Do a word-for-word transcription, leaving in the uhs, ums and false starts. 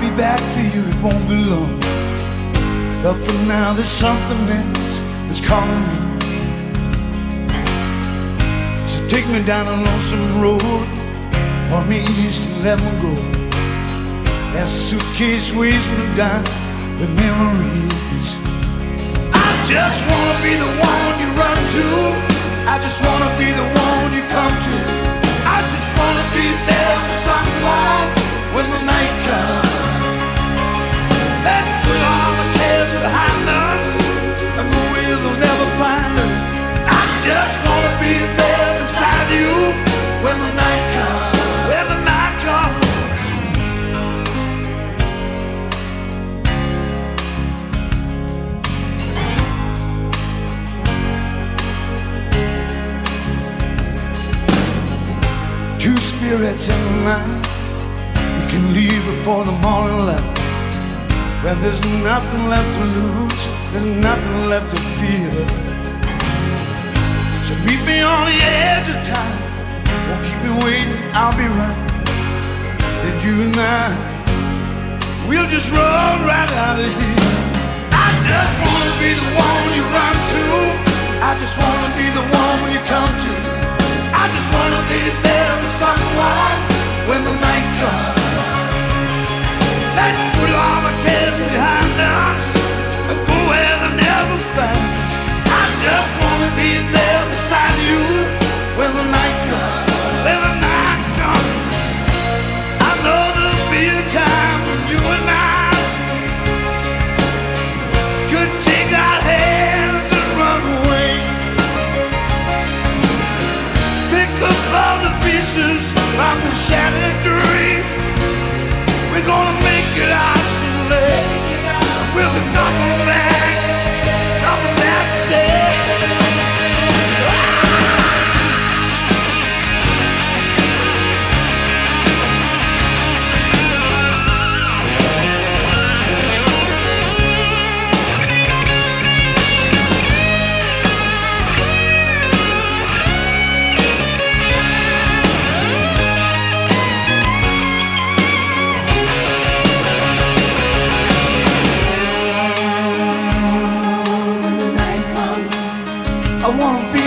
be back for you, it won't be long. But for now there's something else that's calling me. So take me down a lonesome road, point me east and let me go. That suitcase weighs me down with memories. I just wanna be the one you run to, I just wanna be the one you come to. I just wanna be there for someone when the night comes. Let's put all the cares behind us and go where they'll never find us. I just wanna be there beside you when the night comes, when the night comes. Two spirits in the night, you can leave before the morning light. When there's nothing left to lose, there's nothing left to fear. So meet me on the edge of time, don't keep me waiting, I'll be right. Then you and I, we'll just run right out of here. I just wanna be the one you run to, I just wanna be the one you come to. I just wanna be there for someone when the night comes. Let's put all the cares behind us and go where they'll never find us. I just wanna be there beside you when the night comes, when the night comes. I know there'll be a time when you and I could take our hands and run away. Pick up all the pieces from the shattered dream. We're gonna make it out someday. We'll be coming back, coming back to stay. I wanna be